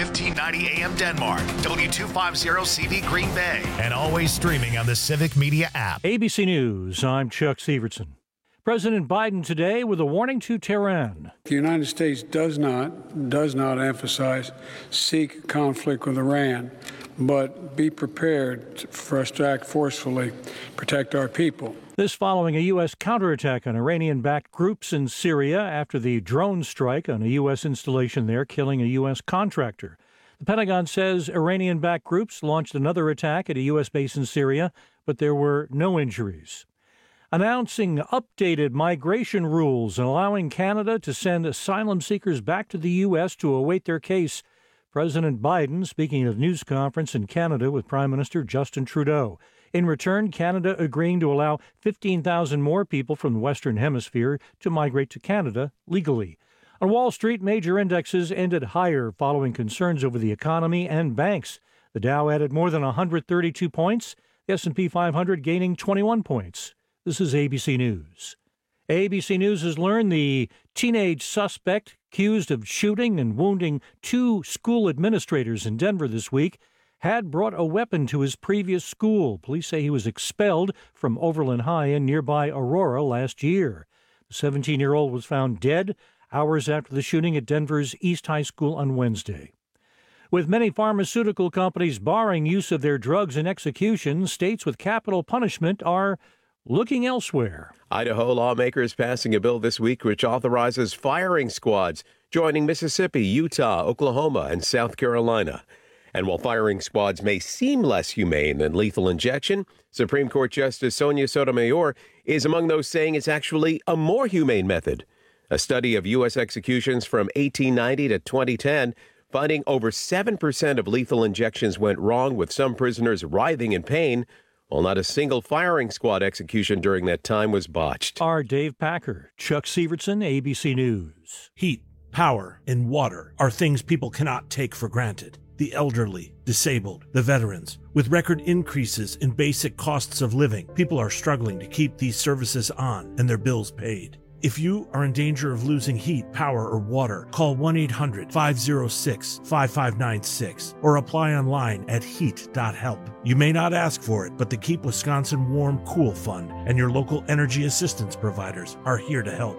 1590 AM Denmark, W250CV Green Bay, and always streaming on the Civic Media app. ABC News, I'm Chuck Severson. President Biden today with a warning to Tehran. The United States does not seek conflict with Iran, but be prepared for us to act forcefully, protect our people. This following a U.S. counterattack on Iranian-backed groups in Syria after the drone strike on a U.S. installation there, killing a U.S. contractor. The Pentagon says Iranian-backed groups launched another attack at a U.S. base in Syria, but there were no injuries. Announcing updated migration rules and allowing Canada to send asylum seekers back to the U.S. to await their case. President Biden speaking at a news conference in Canada with Prime Minister Justin Trudeau. In return, Canada agreeing to allow 15,000 more people from the Western Hemisphere to migrate to Canada legally. On Wall Street, major indexes ended higher following concerns over the economy and banks. The Dow added more than 132 points, the S&P 500 gaining 21 points. This is ABC News. ABC News has learned the teenage suspect accused of shooting and wounding 2 school administrators in Denver this week had brought a weapon to his previous school. Police say he was expelled from Overland High in nearby Aurora last year. The 17-year-old was found dead hours after the shooting at Denver's East High School on Wednesday. With many pharmaceutical companies barring use of their drugs in executions, states with capital punishment are looking elsewhere. Idaho lawmakers passing a bill this week which authorizes firing squads joining Mississippi, Utah, Oklahoma, and South Carolina. And while firing squads may seem less humane than lethal injection, Supreme Court Justice Sonia Sotomayor is among those saying it's actually a more humane method. A study of U.S. executions from 1890 to 2010 finding over 7% of lethal injections went wrong, with some prisoners writhing in pain, while not a single firing squad execution during that time was botched. Our Dave Packer, Chuck Severson, ABC News. Heat, power, and water are things people cannot take for granted. The elderly, disabled, the veterans. With record increases in basic costs of living, people are struggling to keep these services on and their bills paid. If you are in danger of losing heat, power, or water, call 1-800-506-5596 or apply online at heat.help. You may not ask for it, but the Keep Wisconsin Warm Cool Fund and your local energy assistance providers are here to help.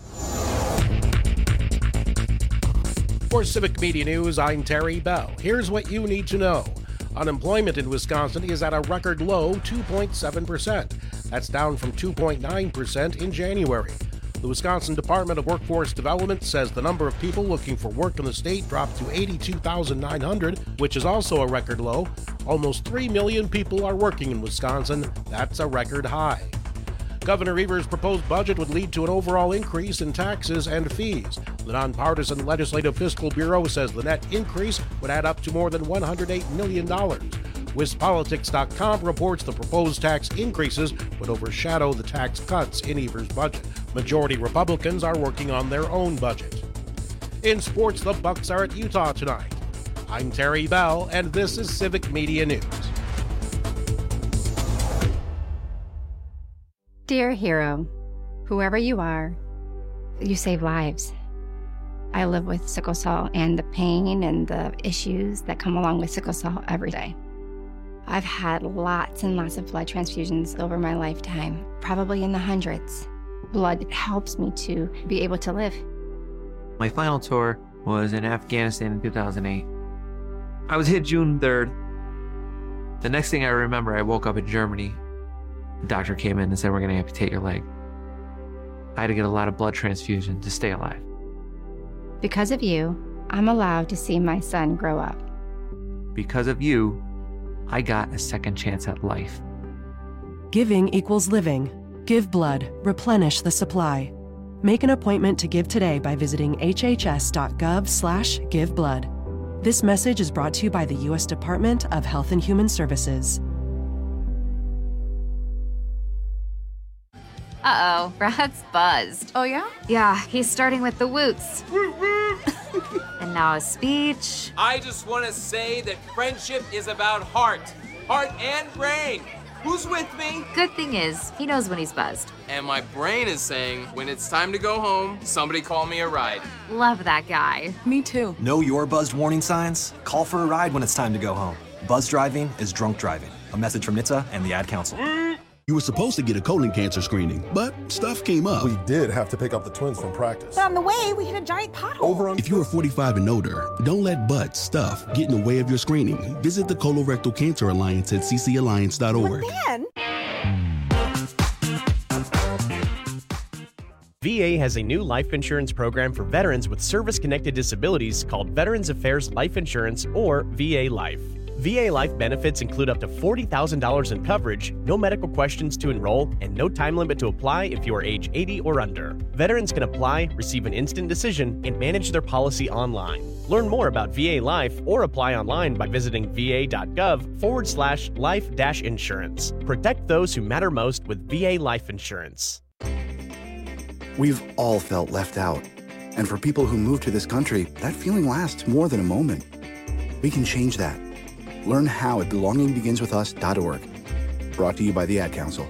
For Civic Media News, I'm Terry Bell. Here's what you need to know. Unemployment in Wisconsin is at a record low 2.7%. That's down from 2.9% in January. The Wisconsin Department of Workforce Development says the number of people looking for work in the state dropped to 82,900, which is also a record low. Almost 3 million people are working in Wisconsin. That's a record high. Governor Evers' proposed budget would lead to an overall increase in taxes and fees. The nonpartisan Legislative Fiscal Bureau says the net increase would add up to more than $108 million. WisPolitics.com reports the proposed tax increases would overshadow the tax cuts in Evers' budget. Majority Republicans are working on their own budget. In sports, the Bucks are at Utah tonight. I'm Terry Bell, and this is Civic Media News. Dear hero, whoever you are, you save lives. I live with sickle cell and the pain and the issues that come along with sickle cell every day. I've had lots and lots of blood transfusions over my lifetime, probably in the hundreds. Blood helps me to be able to live. My final tour was in Afghanistan in 2008. I was hit June 3rd. The next thing I remember, I woke up in Germany. The doctor came in and said, "We're going to amputate your leg." I had to get a lot of blood transfusion to stay alive. Because of you, I'm allowed to see my son grow up. Because of you, I got a second chance at life. Giving equals living. Give blood. Replenish the supply. Make an appointment to give today by visiting hhs.gov/giveblood. This message is brought to you by the U.S. Department of Health and Human Services. Uh-oh, Brad's buzzed. Oh, yeah? Yeah, he's starting with the woots. And now a speech. I just want to say that friendship is about heart and brain. Who's with me? Good thing is, he knows when he's buzzed. And my brain is saying, when it's time to go home, somebody call me a ride. Love that guy. Me too. Know your buzzed warning signs? Call for a ride when it's time to go home. Buzz driving is drunk driving. A message from NHTSA and the Ad Council. You were supposed to get a colon cancer screening, but stuff came up. We did have to pick up the twins from practice. But on the way, we hit a giant pothole. If you are 45 and older, don't let butt stuff get in the way of your screening. Visit the Colorectal Cancer Alliance at ccalliance.org. VA has a new life insurance program for veterans with service-connected disabilities called Veterans Affairs Life Insurance, or VA Life. VA Life benefits include up to $40,000 in coverage, no medical questions to enroll, and no time limit to apply if you are age 80 or under. Veterans can apply, receive an instant decision, and manage their policy online. Learn more about VA Life or apply online by visiting va.gov/life-insurance. Protect those who matter most with VA Life Insurance. We've all felt left out. And for people who move to this country, that feeling lasts more than a moment. We can change that. Learn how at belongingbeginswithus.org. Brought to you by the Ad Council.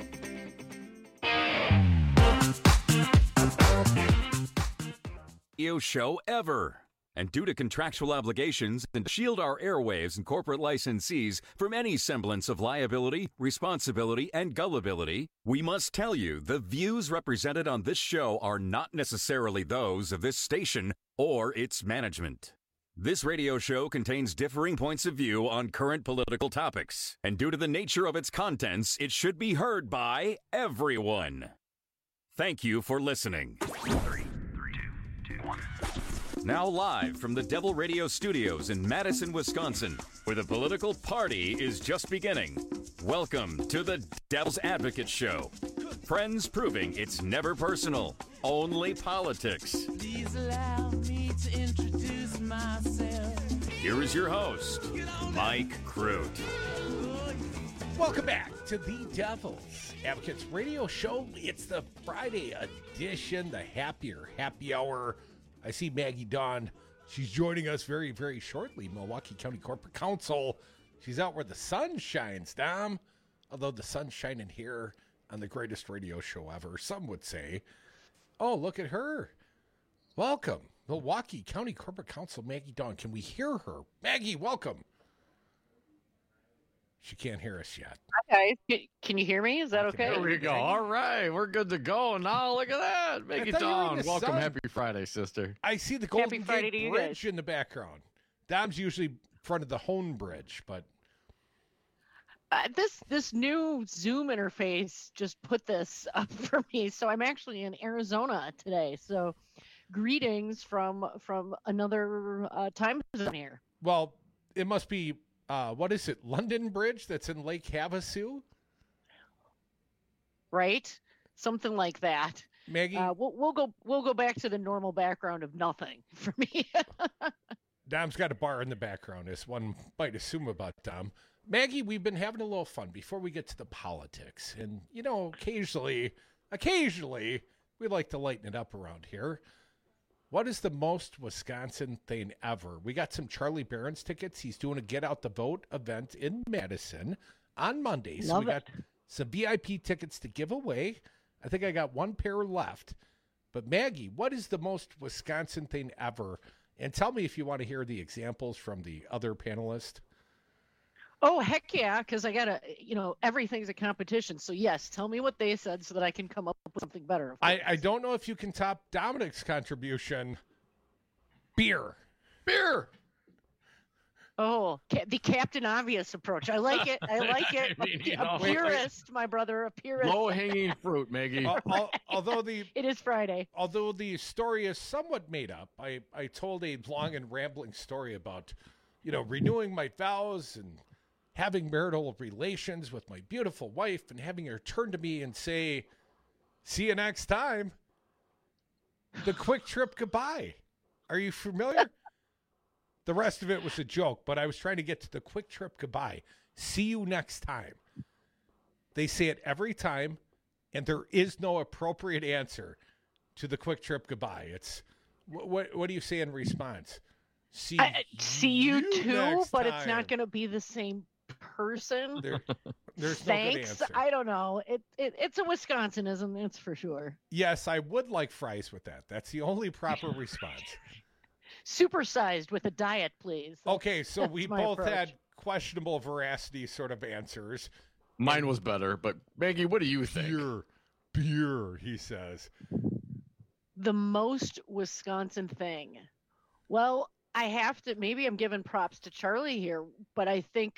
Radio show ever. And due to contractual obligations, and shield our airwaves and corporate licensees from any semblance of liability, responsibility, and gullibility, we must tell you the views represented on this show are not necessarily those of this station or its management. This radio show contains differing points of view on current political topics, and due to the nature of its contents, it should be heard by everyone. Thank you for listening. 3, 2, 1. Now live from the Devil Radio Studios in Madison, Wisconsin, where the political party is just beginning. Welcome to the Devil's Advocate Show. Friends proving it's never personal, only politics. Please allow me to introduce myself. Here is your host, Mike Crute. Welcome back to the Devil's Advocates Radio Show. It's the Friday edition, the happy hour. I see Maggie Dawn. She's joining us very, very shortly. Milwaukee County Corporate Counsel. She's out where the sun shines, Dom. Although the sun's shining here on the greatest radio show ever, some would say. Oh, look at her. Welcome, Milwaukee County Corporate Counsel Maggie Dawn. Can we hear her? Maggie, welcome. She can't hear us yet. Hi, guys. Can you hear me? Is that okay? There we go. All right. We're good to go. Now, look at that. Make it Dawn. Welcome. Sun. Happy Friday, sister. I see the Golden Gate Bridge in the background. Dom's usually in front of the Hone Bridge, but... This new Zoom interface just put this up for me. So I'm actually in Arizona today. So greetings from another time zone here. Well, it must be... what is it? London Bridge that's in Lake Havasu? Right? Something like that. Maggie? We'll go back to the normal background of nothing for me. Dom's got a bar in the background, as one might assume about Dom. Maggie, we've been having a little fun before we get to the politics. And, you know, occasionally, we like to lighten it up around here. What is the most Wisconsin thing ever? We got some Charlie Barron's tickets. He's doing a Get Out the Vote event in Madison on Monday. So we got some VIP tickets to give away. I think I got one pair left. But Maggie, what is the most Wisconsin thing ever? And tell me if you want to hear the examples from the other panelists. Oh, heck yeah, because I got to, everything's a competition. So, yes, tell me what they said so that I can come up with something better. I don't know if you can top Dominic's contribution. Beer. Oh, the Captain Obvious approach. I like it. I mean, a purist, my brother, a purist. Low-hanging fruit, Maggie. Although it is Friday. Although the story is somewhat made up, I told a long and rambling story about, renewing my vows and having marital relations with my beautiful wife and having her turn to me and say, "See you next time." The quick trip goodbye. Are you familiar? The rest of it was a joke, but I was trying to get to the quick trip goodbye. See you next time. They say it every time, and there is no appropriate answer to the quick trip goodbye. It's what do you say in response? See you too, but it's not going to be the same person. There's Thanks. no good answer. I don't know. It's a Wisconsinism, that's for sure. Yes, I would like fries with that. That's the only proper response. Supersized with a diet, please. Okay, so we my both approach. had questionable veracity sort of answers. Mine was better, but Maggie, what do you think? Beer, he says. The most Wisconsin thing. Well, I have to, maybe I'm giving props to Charlie here, but I think,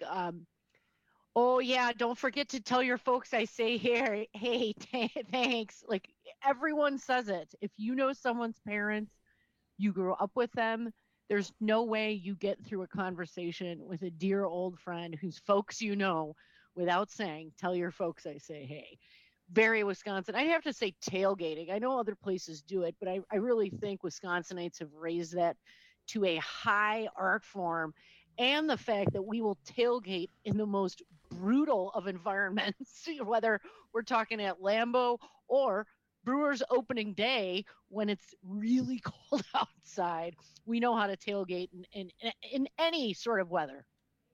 oh yeah, don't forget to tell your folks I say here, hey, thanks. Like everyone says it. If you know someone's parents, you grew up with them, there's no way you get through a conversation with a dear old friend whose folks you know without saying, tell your folks I say hey. Very Wisconsin. I have to say tailgating. I know other places do it, but I really think Wisconsinites have raised that to a high art form. And the fact that we will tailgate in the most brutal of environments, whether we're talking at Lambeau or Brewers opening day when it's really cold outside. We know how to tailgate in any sort of weather.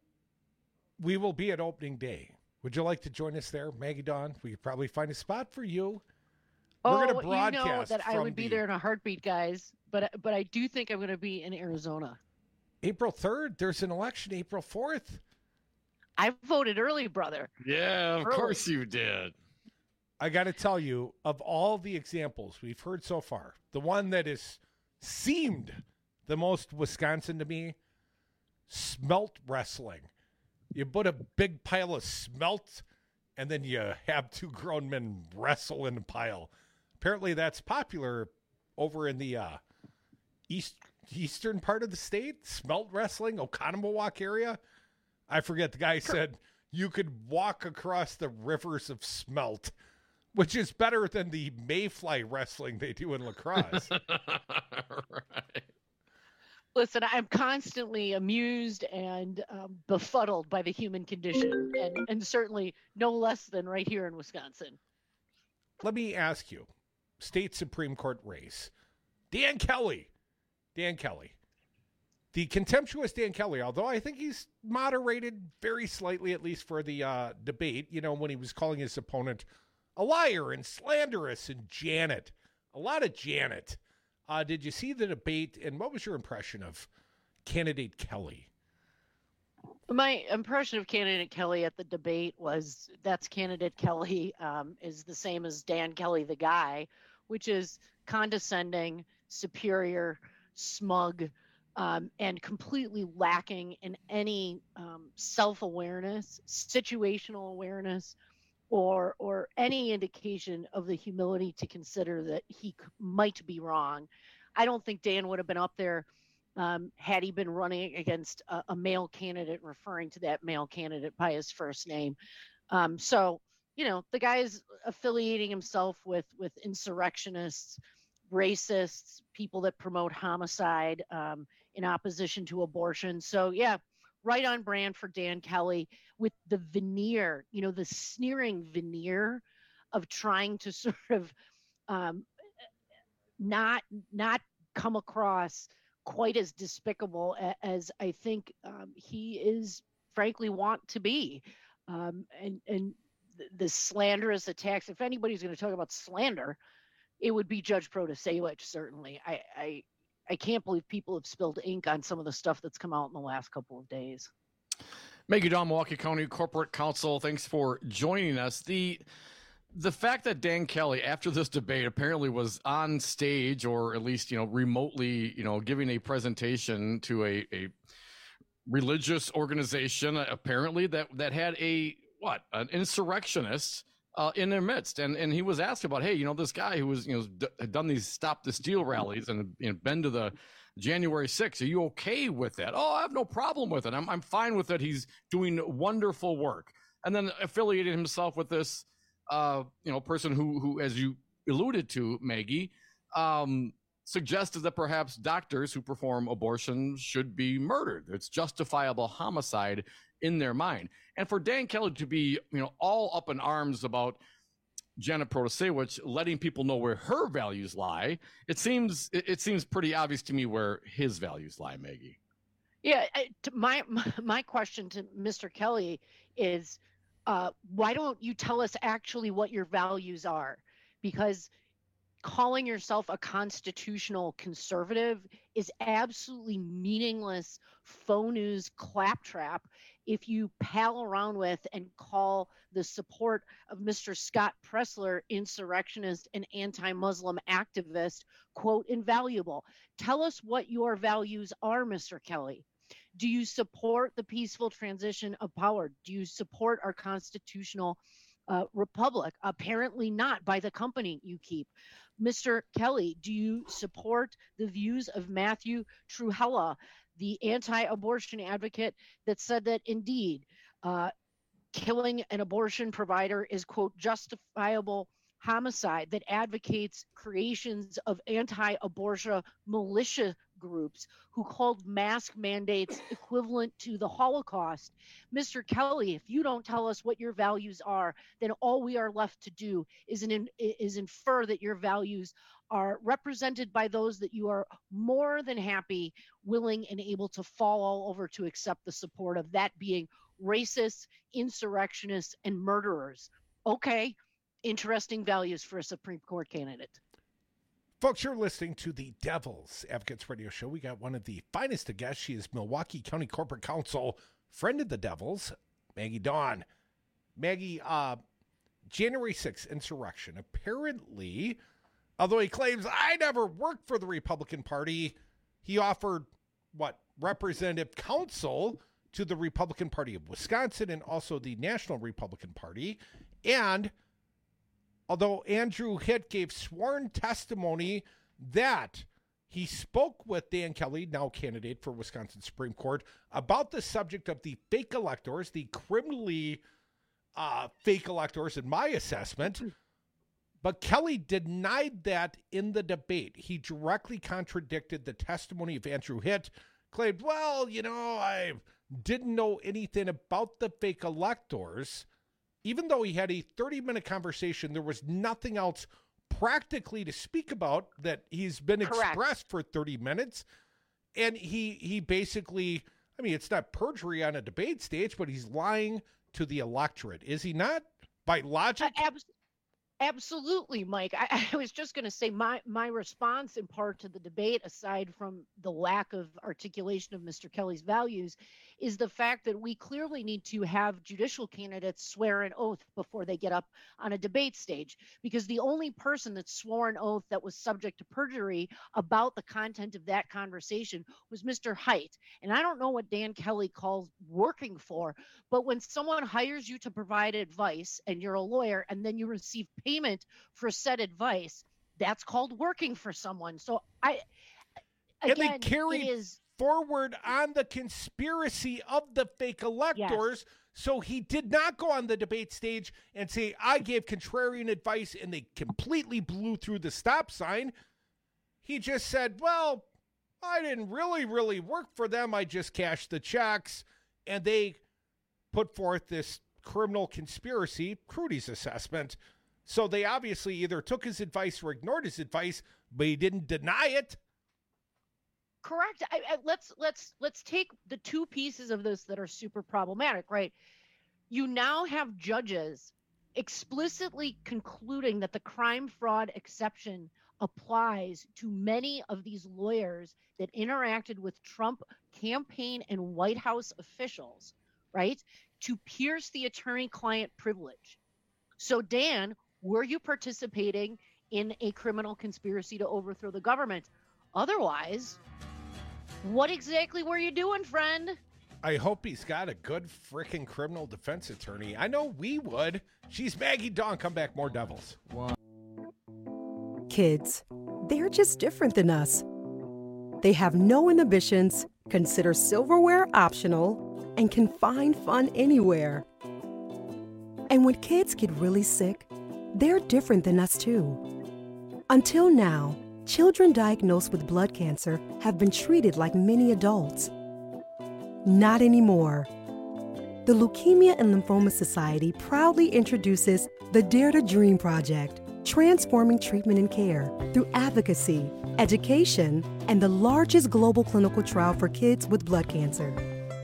We will be at opening day. Would you like to join us there, Maggie Dawn? We could probably find a spot for you. We're going to broadcast. You know that I would be there in a heartbeat, guys. But I do think I'm going to be in Arizona. April 3rd. There's an election April 4th. I voted early, brother. Yeah, of Early. course you did. I got to tell you, of all the examples we've heard so far, the one that has seemed the most Wisconsin to me, smelt wrestling. You put a big pile of smelt, and then you have two grown men wrestle in a pile. Apparently that's popular over in the eastern part of the state, smelt wrestling, Oconomowoc area. I forget, the guy said you could walk across the rivers of smelt, which is better than the mayfly wrestling they do in lacrosse. Right. Listen, I'm constantly amused and befuddled by the human condition, and certainly no less than right here in Wisconsin. Let me ask you, state Supreme Court race, Dan Kelly. The contemptuous Dan Kelly, although I think he's moderated very slightly, at least for the debate, when he was calling his opponent a liar and slanderous and Janet. A lot of Janet. Did you see the debate, and what was your impression of candidate Kelly? My impression of candidate Kelly at the debate was that's candidate Kelly is the same as Dan Kelly, the guy, which is condescending, superior, smug, and completely lacking in any self-awareness, situational awareness, or any indication of the humility to consider that he might be wrong. I don't think Dan would have been up there had he been running against a male candidate, referring to that male candidate by his first name. So, the guy is affiliating himself with insurrectionists, racists, people that promote homicide in opposition to abortion. So, yeah, right on brand for Dan Kelly, with the veneer, the sneering veneer of trying to sort of not come across quite as despicable as I think he is frankly want to be. And the slanderous attacks, if anybody's going to talk about slander, it would be Judge Protasewicz, certainly. I can't believe people have spilled ink on some of the stuff that's come out in the last couple of days. Maggie Dawn, Milwaukee County Corporate Counsel, thanks for joining us. The fact that Dan Kelly, after this debate, apparently was on stage, or at least, remotely, giving a presentation to a religious organization, apparently, that had an insurrectionist in their midst. And he was asked about, hey, this guy who was, had done these Stop the Steal rallies and been to the January 6th, are you okay with that? Oh, I have no problem with it. I'm fine with it. He's doing wonderful work. And then affiliated himself with this, person who, as you alluded to, Maggie, suggested that perhaps doctors who perform abortions should be murdered. It's justifiable homicide in their mind. And for Dan Kelly to be, all up in arms about Janet Protasewicz letting people know where her values lie, it seems pretty obvious to me where his values lie, Maggie. Yeah, my question to Mr. Kelly is, why don't you tell us actually what your values are? Because calling yourself a constitutional conservative is absolutely meaningless faux news claptrap if you pal around with and call the support of Mr. Scott Presler, insurrectionist and anti-Muslim activist, quote, invaluable. Tell us what your values are, Mr. Kelly. Do you support the peaceful transition of power? Do you support our constitutional republic? Apparently not, by the company you keep. Mr. Kelly, do you support the views of Matthew Trewhella, the anti-abortion advocate that said that indeed killing an abortion provider is, quote, justifiable homicide, that advocates creations of anti-abortion militia groups who called mask mandates equivalent to the Holocaust? Mr. Kelly, if you don't tell us what your values are, then all we are left to do is infer that your values are represented by those that you are more than happy, willing, and able to fall all over to accept the support of, that being racists, insurrectionists, and murderers. Okay, interesting values for a Supreme Court candidate. Folks, you're listening to the Devil's Advocates Radio Show. We got one of the finest of guests. She is Milwaukee County Corporate Counsel, friend of the Devils, Maggie Dawn. Maggie, January 6th insurrection. Apparently, although he claims, I never worked for the Republican Party, he offered, representative counsel to the Republican Party of Wisconsin and also the National Republican Party. And although Andrew Hitt gave sworn testimony that he spoke with Dan Kelly, now candidate for Wisconsin Supreme Court, about the subject of the fake electors, the criminally fake electors in my assessment. But Kelly denied that in the debate. He directly contradicted the testimony of Andrew Hitt, claimed, I didn't know anything about the fake electors. Even though he had a 30-minute conversation, there was nothing else practically to speak about that he's been expressed for 30 minutes. And he basically, it's not perjury on a debate stage, but he's lying to the electorate. Is he not? By logic? Absolutely, Mike. I was just going to say my response in part to the debate, aside from the lack of articulation of Mr. Kelly's values, is the fact that we clearly need to have judicial candidates swear an oath before they get up on a debate stage, because the only person that swore an oath that was subject to perjury about the content of that conversation was Mr. Haidt. And I don't know what Dan Kelly calls working for, but when someone hires you to provide advice and you're a lawyer and then you receive payment for said advice, that's called working for someone. So they carried forward on the conspiracy of the fake electors. Yes. So he did not go on the debate stage and say, I gave contrarian advice and they completely blew through the stop sign. He just said, well, I didn't really work for them. I just cashed the checks. And they put forth this criminal conspiracy, Crudy's assessment. So they obviously either took his advice or ignored his advice, but he didn't deny it. Correct. Let's take the two pieces of this that are super problematic, right? You now have judges explicitly concluding that the crime fraud exception applies to many of these lawyers that interacted with Trump campaign and White House officials, right, to pierce the attorney-client privilege. So, Dan, were you participating in a criminal conspiracy to overthrow the government? Otherwise, what exactly were you doing, friend? I hope he's got a good freaking criminal defense attorney. I know we would. She's Maggie Dawn. Come back, more Devils. Kids, they're just different than us. They have no inhibitions, consider silverware optional, and can find fun anywhere. And when kids get really sick, they're different than us too. Until now, children diagnosed with blood cancer have been treated like many adults. Not anymore. The Leukemia and Lymphoma Society proudly introduces the Dare to Dream Project, transforming treatment and care through advocacy, education, and the largest global clinical trial for kids with blood cancer.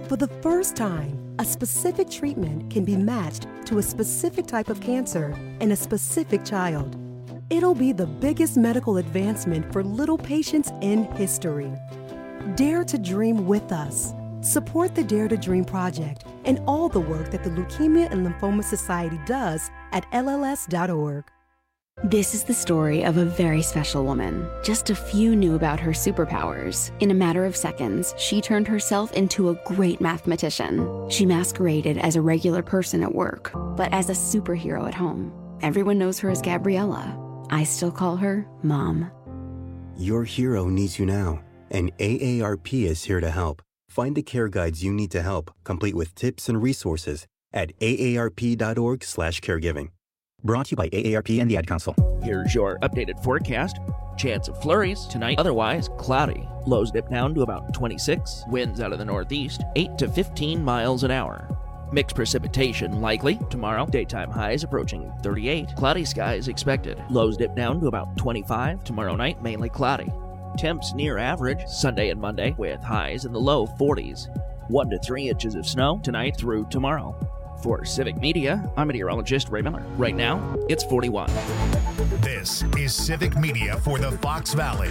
For the first time, a specific treatment can be matched to a specific type of cancer in a specific child. It'll be the biggest medical advancement for little patients in history. Dare to dream with us. Support the Dare to Dream Project and all the work that the Leukemia and Lymphoma Society does at LLS.org. This is the story of a very special woman. Just a few knew about her superpowers. In a matter of seconds, she turned herself into a great mathematician. She masqueraded as a regular person at work, but as a superhero at home. Everyone knows her as Gabriella. I still call her Mom. Your hero needs you now, and AARP is here to help. Find the care guides you need to help, complete with tips and resources at aarp.org/caregiving. Brought to you by AARP and the Ad Council. Here's your updated forecast. Chance of flurries tonight, otherwise cloudy. Lows dip down to about 26. Winds out of the northeast, 8 to 15 miles an hour. Mixed precipitation likely. Tomorrow, daytime highs approaching 38. Cloudy skies expected. Lows dip down to about 25. Tomorrow night, mainly cloudy. Temps near average Sunday and Monday with highs in the low 40s. 1 to 3 inches of snow tonight through tomorrow. For Civic Media, I'm meteorologist Ray Miller. Right now, it's 41. This is Civic Media for the Fox Valley.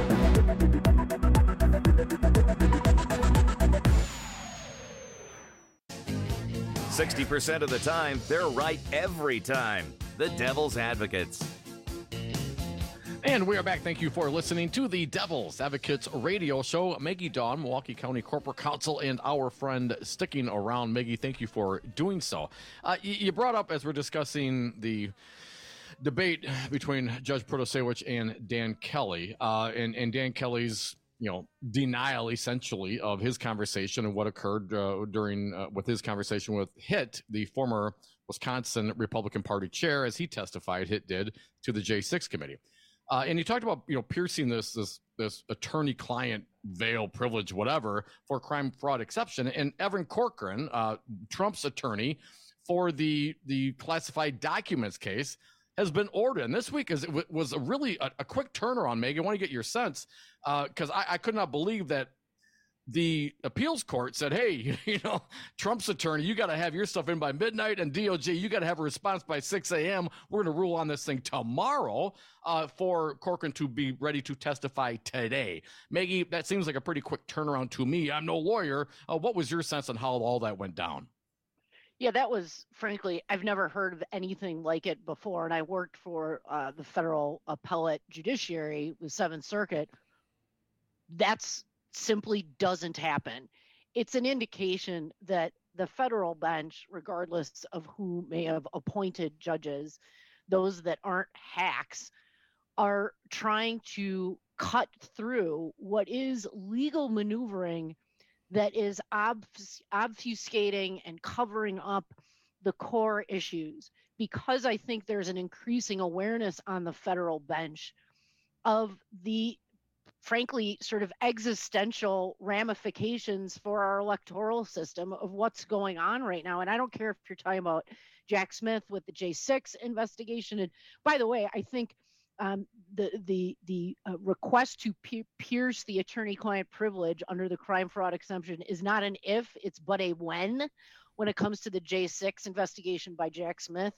60% of the time, they're right every time. The Devil's Advocates. And we are back. Thank you for listening to the Devil's Advocates radio show. Maggie Dawn, Milwaukee County Corporate Counsel, and our friend sticking around. Maggie, thank you for doing so. You brought up, as we're discussing the debate between Judge Protasiewicz and Dan Kelly, and Dan Kelly's denial essentially of his conversation and what occurred during with his conversation with Hitt, the former Wisconsin Republican Party chair, as he testified, Hitt did, to the J6 committee. And he talked about piercing this attorney-client veil, privilege, whatever, for crime fraud exception. And Evan Corcoran, Trump's attorney for the classified documents case, has been ordered. And this week was a quick turnaround, Meg. I want to get your sense, because I could not believe that the appeals court said, hey, Trump's attorney, you got to have your stuff in by midnight, and DOJ, you got to have a response by 6 a.m. We're going to rule on this thing tomorrow for Corcoran to be ready to testify today. Maggie, that seems like a pretty quick turnaround to me. I'm no lawyer. What was your sense on how all that went down? Yeah, that was, frankly, I've never heard of anything like it before. And I worked for the federal appellate judiciary with Seventh Circuit. That's simply doesn't happen. It's an indication that the federal bench, regardless of who may have appointed judges, those that aren't hacks, are trying to cut through what is legal maneuvering that is obfuscating and covering up the core issues, because I think there's an increasing awareness on the federal bench of the, frankly, sort of existential ramifications for our electoral system of what's going on right now. And I don't care if you're talking about Jack Smith with the J6 investigation. And by the way, I think the request to pierce the attorney-client privilege under the crime fraud exemption is not an if, it's but a when it comes to the J6 investigation by Jack Smith.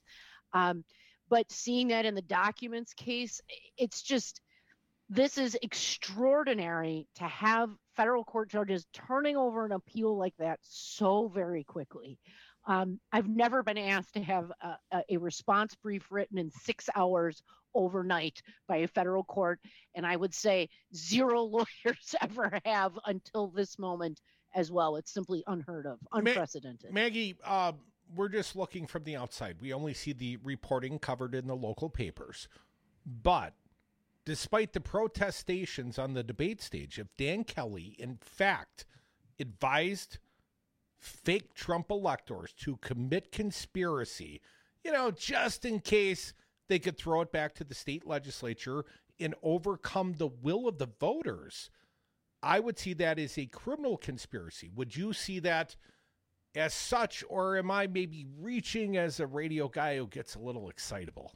But seeing that in the documents case, it's just, this is extraordinary to have federal court judges turning over an appeal like that so very quickly. I've never been asked to have a response brief written in 6 hours overnight by a federal court, and I would say 0 lawyers ever have until this moment as well. It's simply unheard of, unprecedented. Maggie, we're just looking from the outside. We only see the reporting covered in the local papers. But despite the protestations on the debate stage, if Dan Kelly, in fact, advised fake Trump electors to commit conspiracy, just in case they could throw it back to the state legislature and overcome the will of the voters, I would see that as a criminal conspiracy. Would you see that as such, or am I maybe reaching as a radio guy who gets a little excitable?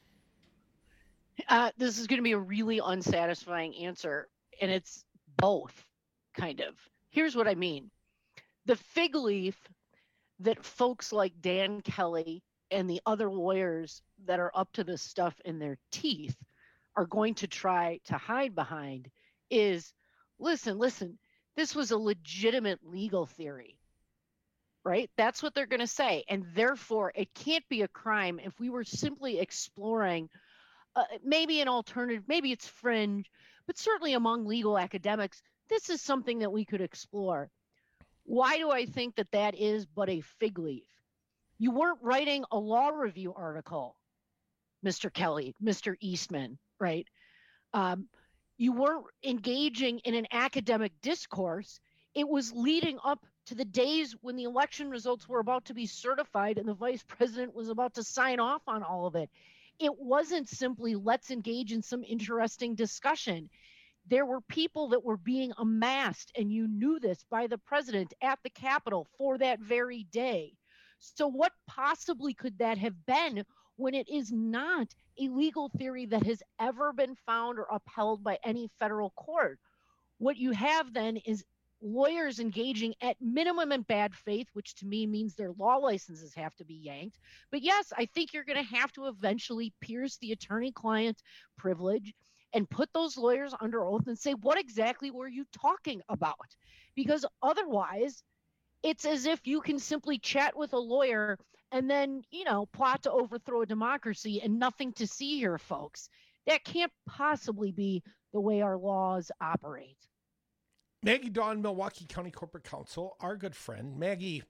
This is going to be a really unsatisfying answer, and it's both, kind of. Here's what I mean. The fig leaf that folks like Dan Kelly and the other lawyers that are up to this stuff in their teeth are going to try to hide behind is, listen, this was a legitimate legal theory, right? That's what they're going to say. And therefore, it can't be a crime if we were simply exploring maybe an alternative, maybe it's fringe, but certainly among legal academics, this is something that we could explore. Why do I think that that is but a fig leaf? You weren't writing a law review article, Mr. Kelly, Mr. Eastman, right? You weren't engaging in an academic discourse. It was leading up to the days when the election results were about to be certified and the vice president was about to sign off on all of it. It wasn't simply let's engage in some interesting discussion. There were people that were being amassed, and you knew this, by the president at the Capitol for that very day. So what possibly could that have been when it is not a legal theory that has ever been found or upheld by any federal court? What you have then is lawyers engaging at minimum in bad faith, which to me means their law licenses have to be yanked. But yes, I think you're going to have to eventually pierce the attorney-client privilege and put those lawyers under oath and say, what exactly were you talking about? Because otherwise, it's as if you can simply chat with a lawyer and then, plot to overthrow a democracy and nothing to see here, folks. That can't possibly be the way our laws operate. Maggie Dawn, Milwaukee County Corporate Counsel, our good friend. Maggie,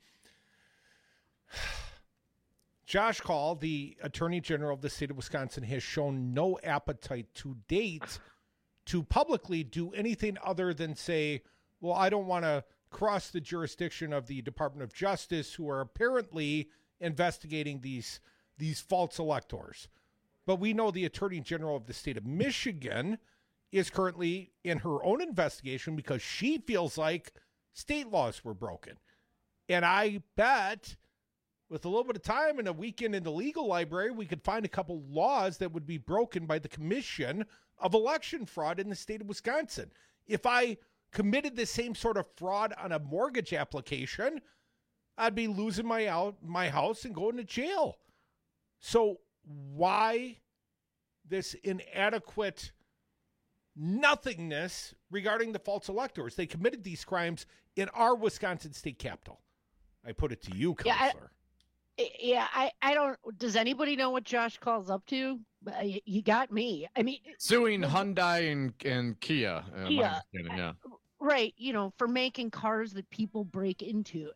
Josh Kaul, the Attorney General of the state of Wisconsin, has shown no appetite to date to publicly do anything other than say, well, I don't want to cross the jurisdiction of the Department of Justice, who are apparently investigating these false electors. But we know the Attorney General of the state of Michigan is currently in her own investigation because she feels like state laws were broken. And I bet with a little bit of time and a weekend in the legal library, we could find a couple laws that would be broken by the Commission of Election Fraud in the state of Wisconsin. If I committed the same sort of fraud on a mortgage application, I'd be losing my house and going to jail. So why this inadequate nothingness regarding the false electors? They committed these crimes in our Wisconsin state capitol. I put it to you, Counselor. I don't. Does anybody know what Josh Kaul's up to? You got me. I mean, suing Hyundai and Kia. Kia, yeah. Right. For making cars that people break into.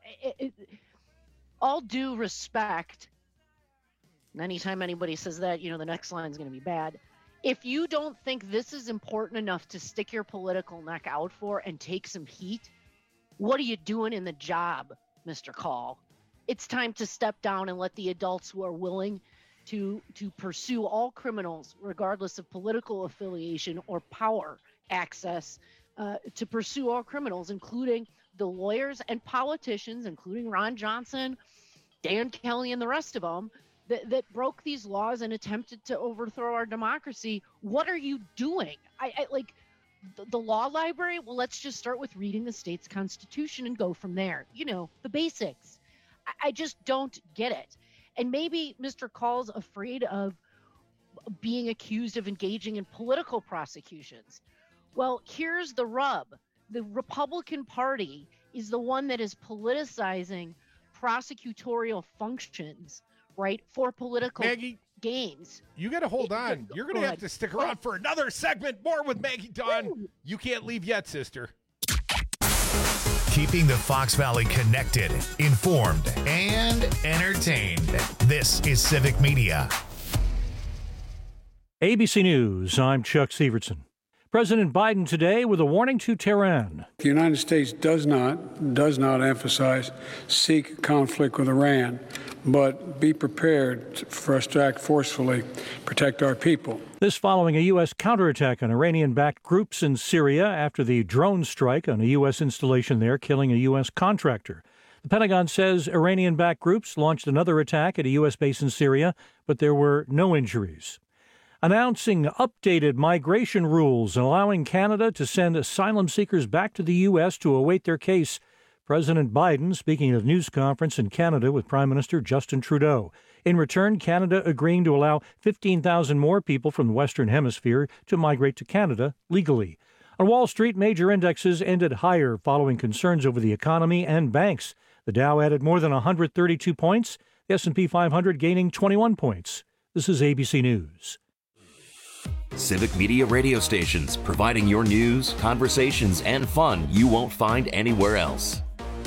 All due respect. And anytime anybody says that, the next line is going to be bad. If you don't think this is important enough to stick your political neck out for and take some heat, what are you doing in the job, Mr. Kaul? It's time to step down and let the adults who are willing to pursue all criminals, regardless of political affiliation or power access, to pursue all criminals, including the lawyers and politicians, including Ron Johnson, Dan Kelly, and the rest of them, that broke these laws and attempted to overthrow our democracy. What are you doing? I like the law library. Well, let's just start with reading the state's constitution and go from there. The basics. I just don't get it. And maybe Mr. Kaul's afraid of being accused of engaging in political prosecutions. Well, here's the rub. The Republican Party is the one that is politicizing prosecutorial functions, right, for political gains. You got to hold on. You're going to have to stick around for another segment. More with Maggie Dawn. You can't leave yet, sister. Keeping the Fox Valley connected, informed, and entertained. This is Civic Media. ABC News, I'm Chuck Severson. President Biden today with a warning to Tehran. The United States does not seek conflict with Iran, but be prepared for us to act forcefully, protect our people. This following a U.S. counterattack on Iranian-backed groups in Syria after the drone strike on a U.S. installation there, killing a U.S. contractor. The Pentagon says Iranian-backed groups launched another attack at a U.S. base in Syria, but there were no injuries. Announcing updated migration rules allowing Canada to send asylum seekers back to the U.S. to await their case. President Biden speaking at a news conference in Canada with Prime Minister Justin Trudeau. In return, Canada agreeing to allow 15,000 more people from the Western Hemisphere to migrate to Canada legally. On Wall Street, major indexes ended higher following concerns over the economy and banks. The Dow added more than 132 points, the S&P 500 gaining 21 points. This is ABC News. Civic Media radio stations, providing your news, conversations, and fun you won't find anywhere else.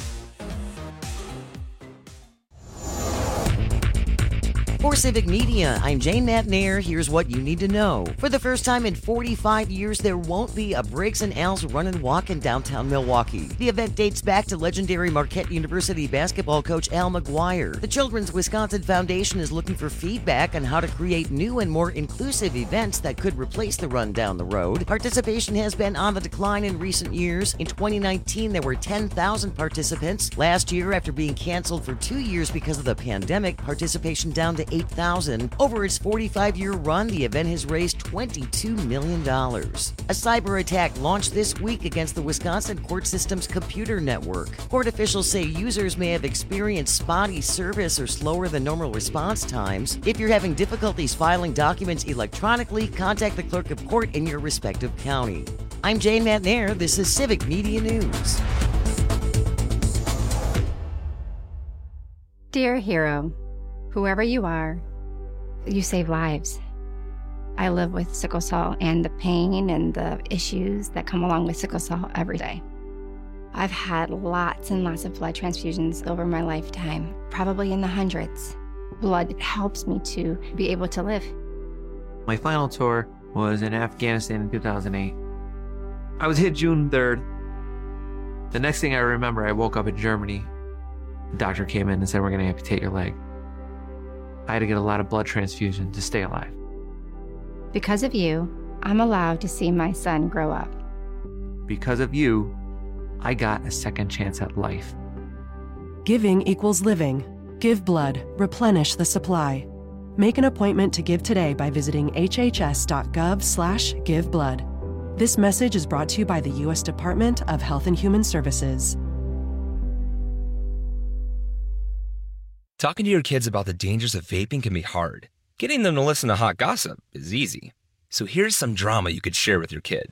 For Civic Media, I'm Jane Matnair. Here's what you need to know. For the first time in 45 years, there won't be a Briggs & Al's Run and Walk in downtown Milwaukee. The event dates back to legendary Marquette University basketball coach Al McGuire. The Children's Wisconsin Foundation is looking for feedback on how to create new and more inclusive events that could replace the run down the road. Participation has been on the decline in recent years. In 2019, there were 10,000 participants. Last year, after being canceled for 2 years because of the pandemic, participation down to 8,000. Over its 45-year run, the event has raised $22 million. A cyber attack launched this week against the Wisconsin court system's computer network. Court officials say users may have experienced spotty service or slower than normal response times. If you're having difficulties filing documents electronically, contact the clerk of court in your respective county. I'm Jane Matnair. This is Civic Media News. Dear hero, whoever you are, you save lives. I live with sickle cell and the pain and the issues that come along with sickle cell every day. I've had lots and lots of blood transfusions over my lifetime, probably in the hundreds. Blood helps me to be able to live. My final tour was in Afghanistan in 2008. I was hit June 3rd. The next thing I remember, I woke up in Germany. The doctor came in and said, "We're going to amputate your leg." I had to get a lot of blood transfusion to stay alive. Because of you, I'm allowed to see my son grow up. Because of you, I got a second chance at life. Giving equals living. Give blood. Replenish the supply. Make an appointment to give today by visiting hhs.gov/giveblood. This message is brought to you by the U.S. Department of Health and Human Services. Talking to your kids about the dangers of vaping can be hard. Getting them to listen to hot gossip is easy. So here's some drama you could share with your kid.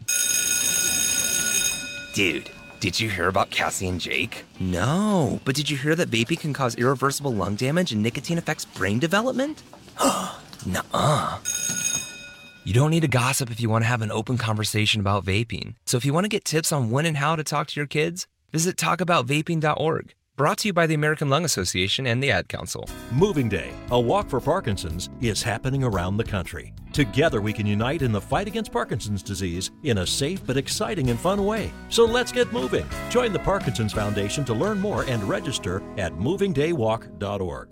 Dude, did you hear about Cassie and Jake? No, but did you hear that vaping can cause irreversible lung damage and nicotine affects brain development? Nuh-uh. You don't need to gossip if you want to have an open conversation about vaping. So if you want to get tips on when and how to talk to your kids, visit talkaboutvaping.org. Brought to you by the American Lung Association and the Ad Council. Moving Day, a walk for Parkinson's, is happening around the country. Together we can unite in the fight against Parkinson's disease in a safe but exciting and fun way. So let's get moving. Join the Parkinson's Foundation to learn more and register at movingdaywalk.org.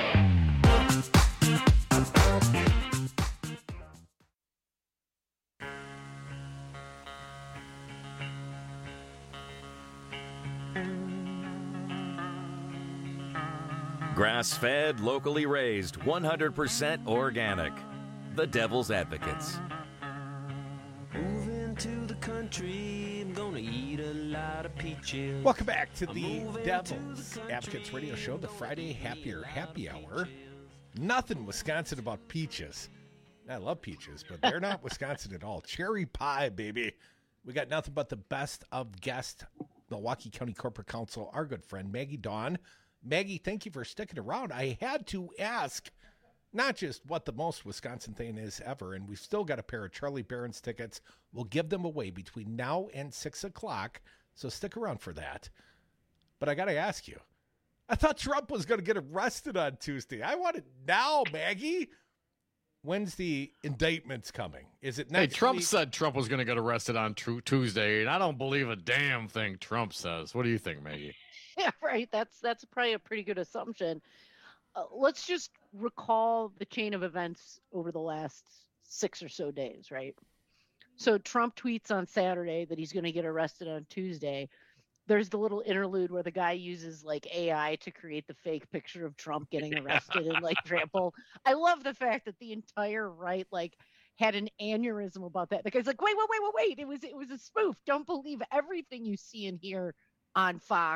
Grass-fed, locally raised, 100% organic. The Devil's Advocates. Moving to the country, I'm gonna eat a lot of peaches. Welcome back to the Devil's Advocates Radio Show, the Friday Happier Happy Hour. Nothing Wisconsin about peaches. I love peaches, but they're not Wisconsin at all. Cherry pie, baby. We got nothing but the best of guest Milwaukee County Corporate Counsel, our good friend Maggie Dawn. Maggie, thank you for sticking around. I had to ask not just what the most Wisconsin thing is ever, and we've still got a pair of Charlie Barron's tickets. We'll give them away between now and 6 o'clock, so stick around for that. But I got to ask you, I thought Trump was going to get arrested on Tuesday. I want it now, Maggie. When's the indictments coming? Is it next Trump week? said Trump was going to get arrested on Tuesday, and I don't believe a damn thing Trump says. What do you think, Maggie? Yeah, right. That's probably a pretty good assumption. Let's just recall the chain of events over the last 6 or so days, right? So Trump tweets on Saturday that he's going to get arrested on Tuesday. There's the little interlude where the guy uses like AI to create the fake picture of Trump getting arrested and like trample. I love the fact that the entire right like had an aneurysm about that. The guy's like, wait. It was a spoof. Don't believe everything you see and hear on Fox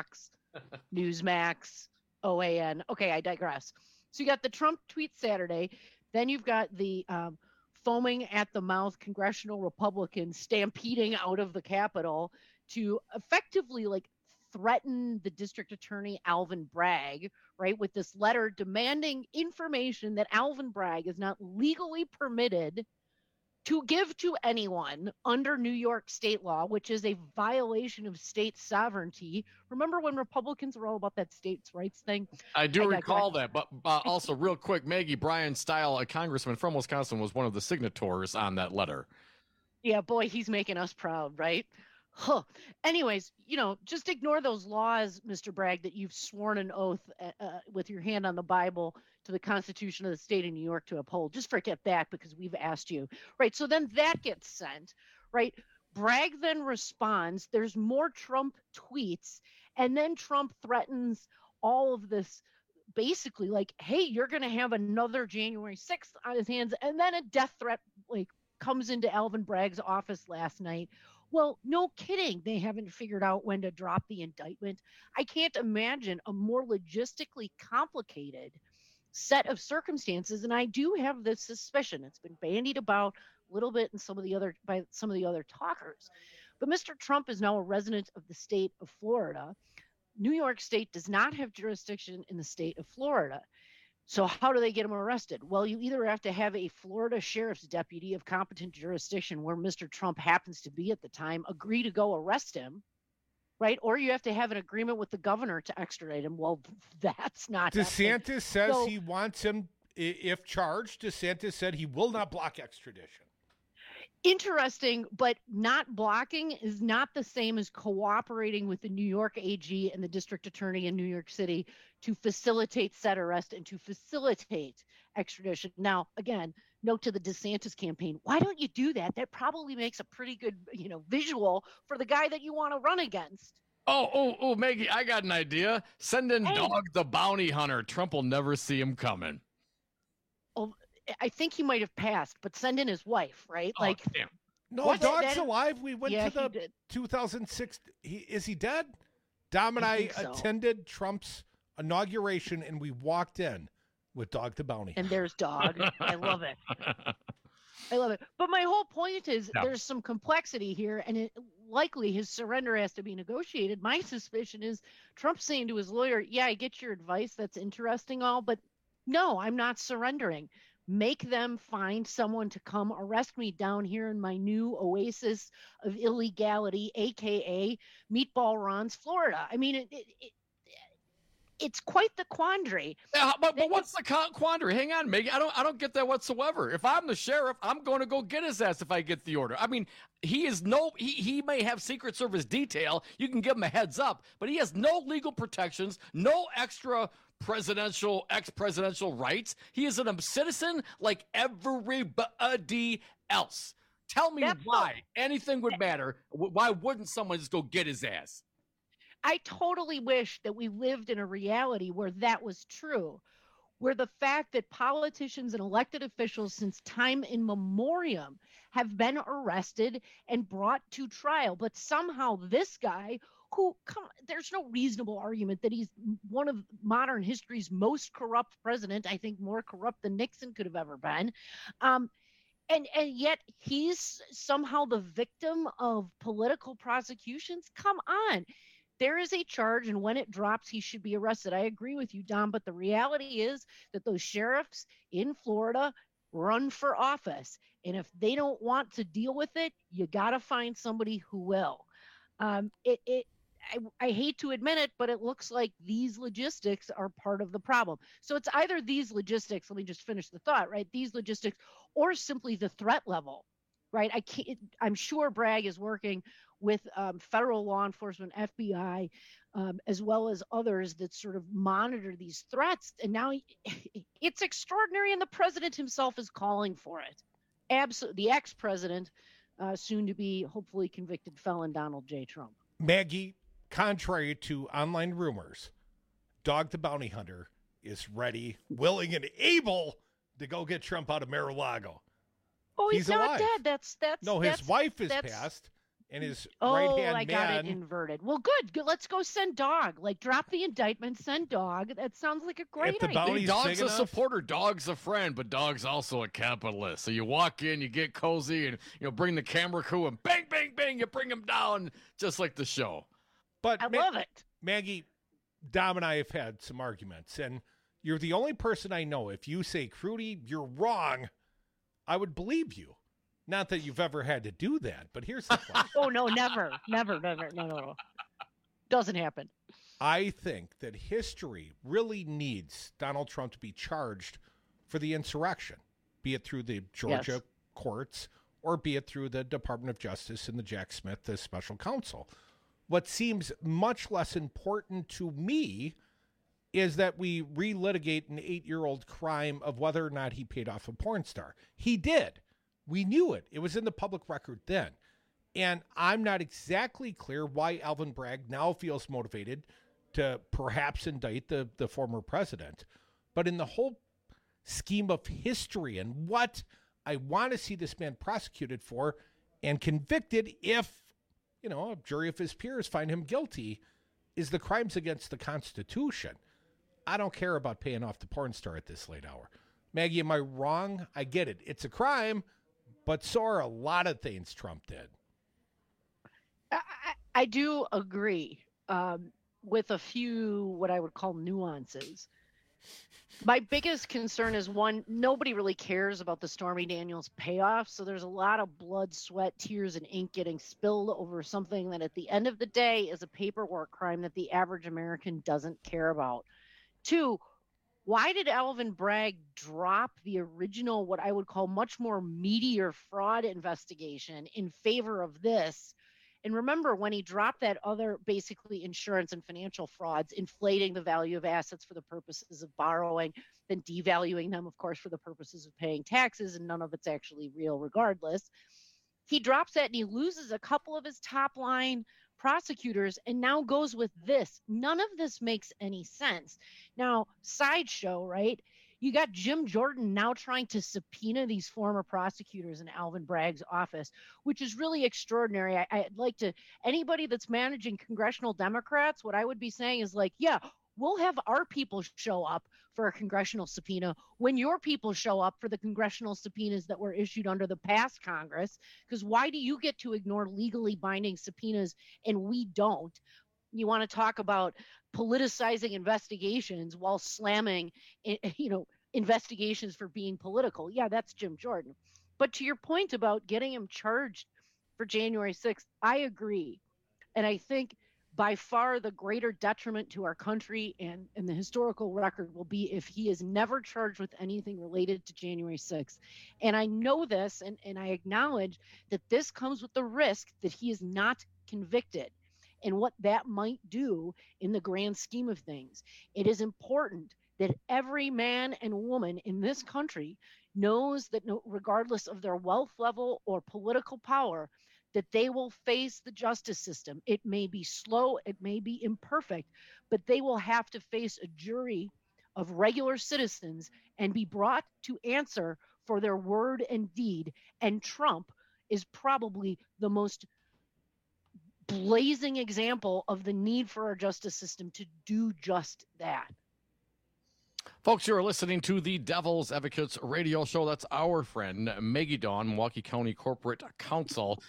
Newsmax, OAN. Okay, I digress. So you got the Trump tweet Saturday. Then you've got the foaming at the mouth congressional Republicans stampeding out of the Capitol to effectively threaten the district attorney Alvin Bragg, right, with this letter demanding information that Alvin Bragg is not legally permitted to give to anyone under New York state law, which is a violation of state sovereignty. Remember when Republicans were all about that states' rights thing? I do recall that, but also real quick, Maggie Bryan Style, a congressman from Wisconsin, was one of the signatories on that letter. Yeah, boy, he's making us proud, right? Huh. Anyways, just ignore those laws, Mr. Bragg, that you've sworn an oath with your hand on the Bible to the Constitution of the state of New York to uphold. Just forget that because we've asked you. Right. So then that gets sent. Right. Bragg then responds. There's more Trump tweets. And then Trump threatens all of this basically hey, you're going to have another January 6th on his hands. And then a death threat comes into Alvin Bragg's office last night. Well, no kidding. They haven't figured out when to drop the indictment. I can't imagine a more logistically complicated set of circumstances. And I do have this suspicion. It's been bandied about a little bit by some of the other talkers. But Mr. Trump is now a resident of the state of Florida. New York State does not have jurisdiction in the state of Florida. So how do they get him arrested? Well, you either have to have a Florida sheriff's deputy of competent jurisdiction where Mr. Trump happens to be at the time agree to go arrest him, right? Or you have to have an agreement with the governor to extradite him. Well, that's not DeSantis says he wants him, if charged, DeSantis said he will not block extradition. Interesting, but not blocking is not the same as cooperating with the New York AG and the district attorney in New York City to facilitate said arrest and to facilitate extradition. Now, again, note to the DeSantis campaign, why don't you do that? That probably makes a pretty good, visual for the guy that you want to run against. Oh, Maggie, I got an idea. Send in Dog the Bounty Hunter. Trump will never see him coming. Oh, I think he might have passed, but send in his wife, right? Oh, damn. No, Dog's alive. We went to the 2006. Is he dead? Dom and I attended Trump's inauguration, and we walked in with Dog the Bounty. And there's Dog. I love it. But my whole point is there's some complexity here, and likely his surrender has to be negotiated. My suspicion is Trump saying to his lawyer, yeah, I get your advice. That's interesting all, but no, I'm not surrendering. Make them find someone to come arrest me down here in my new oasis of illegality, a.k.a. Meatball Ron's Florida. I mean, it's quite the quandary. But what's the quandary? Hang on, Maggie. I don't get that whatsoever. If I'm the sheriff, I'm going to go get his ass if I get the order. I mean, he may have Secret Service detail. You can give him a heads up, but he has no legal protections, no extra ex-presidential rights. He is a citizen like everybody else. Tell me why anything would matter. Why wouldn't someone just go get his ass? I totally wish that we lived in a reality where that was true, where the fact that politicians and elected officials since time immemorial have been arrested and brought to trial. But somehow this guy there's no reasonable argument that he's one of modern history's most corrupt president. I think more corrupt than Nixon could have ever been. And yet he's somehow the victim of political prosecutions. Come on. There is a charge, and when it drops, he should be arrested. I agree with you, Dom, but the reality is that those sheriffs in Florida run for office. And if they don't want to deal with it, you got to find somebody who will. I hate to admit it, but it looks like these logistics are part of the problem. So it's either these logistics, let me just finish the thought, right? These logistics, or simply the threat level, right? I'm sure Bragg is working with federal law enforcement, FBI, as well as others that sort of monitor these threats. And now it's extraordinary, and the president himself is calling for it. Absolutely. The ex-president, soon to be hopefully convicted felon Donald J. Trump. Maggie, contrary to online rumors, Dog the Bounty Hunter is ready, willing, and able to go get Trump out of Mar-a-Lago. Oh, he's not alive. dead. That's his wife is passed, and his Oh, right-hand I got man. it inverted. Well, good. Let's go send dog. Like, drop the indictment, send dog. That sounds like a great the idea. bounty's Dog's big a enough? supporter, dog's a friend, but dog's also a capitalist. So you walk in, you get cozy, and bring the camera crew, and bang, bang, bang, you bring them down, just like the show. But I love it. Maggie, Dom and I have had some arguments, and you're the only person I know. If you say, Crudy, you're wrong, I would believe you. Not that you've ever had to do that, but here's the question. Oh, no, never. No. Doesn't happen. I think that history really needs Donald Trump to be charged for the insurrection, be it through the Georgia courts or be it through the Department of Justice and the Jack Smith, the special counsel. What seems much less important to me is that we relitigate an 8-year-old crime of whether or not he paid off a porn star. He did. We knew it. It was in the public record then. And I'm not exactly clear why Alvin Bragg now feels motivated to perhaps indict the former president. But in the whole scheme of history and what I want to see this man prosecuted for and convicted if, a jury of his peers find him guilty, is the crimes against the Constitution. I don't care about paying off the porn star at this late hour. Maggie, am I wrong? I get it. It's a crime, but so are a lot of things Trump did. I do agree with a few what I would call nuances. My biggest concern is, one, nobody really cares about the Stormy Daniels payoff. So there's a lot of blood, sweat, tears, and ink getting spilled over something that at the end of the day is a paperwork crime that the average American doesn't care about. 2, why did Alvin Bragg drop the original, what I would call much more meatier fraud investigation in favor of this? And remember, when he dropped that other, basically insurance and financial frauds, inflating the value of assets for the purposes of borrowing, then devaluing them, of course, for the purposes of paying taxes, and none of it's actually real regardless. He drops that and he loses a couple of his top line prosecutors and now goes with this. None of this makes any sense. Now, sideshow, right? You got Jim Jordan now trying to subpoena these former prosecutors in Alvin Bragg's office, which is really extraordinary. I'd like to, anybody that's managing congressional Democrats, what I would be saying is like, yeah, we'll have our people show up for a congressional subpoena when your people show up for the congressional subpoenas that were issued under the past Congress. Because why do you get to ignore legally binding subpoenas and we don't? You want to talk about politicizing investigations while slamming, investigations for being political. Yeah, that's Jim Jordan. But to your point about getting him charged for January 6th, I agree. And I think by far the greater detriment to our country and the historical record will be if he is never charged with anything related to January 6th. And I know this, and I acknowledge that this comes with the risk that he is not convicted and what that might do in the grand scheme of things. It is important that every man and woman in this country knows that regardless of their wealth level or political power, that they will face the justice system. It may be slow, it may be imperfect, but they will have to face a jury of regular citizens and be brought to answer for their word and deed. And Trump is probably the most blazing example of the need for our justice system to do just that. Folks, you are listening to the Devil's Advocates radio show. That's our friend, Maggie Dawn, Milwaukee County Corporate Counsel.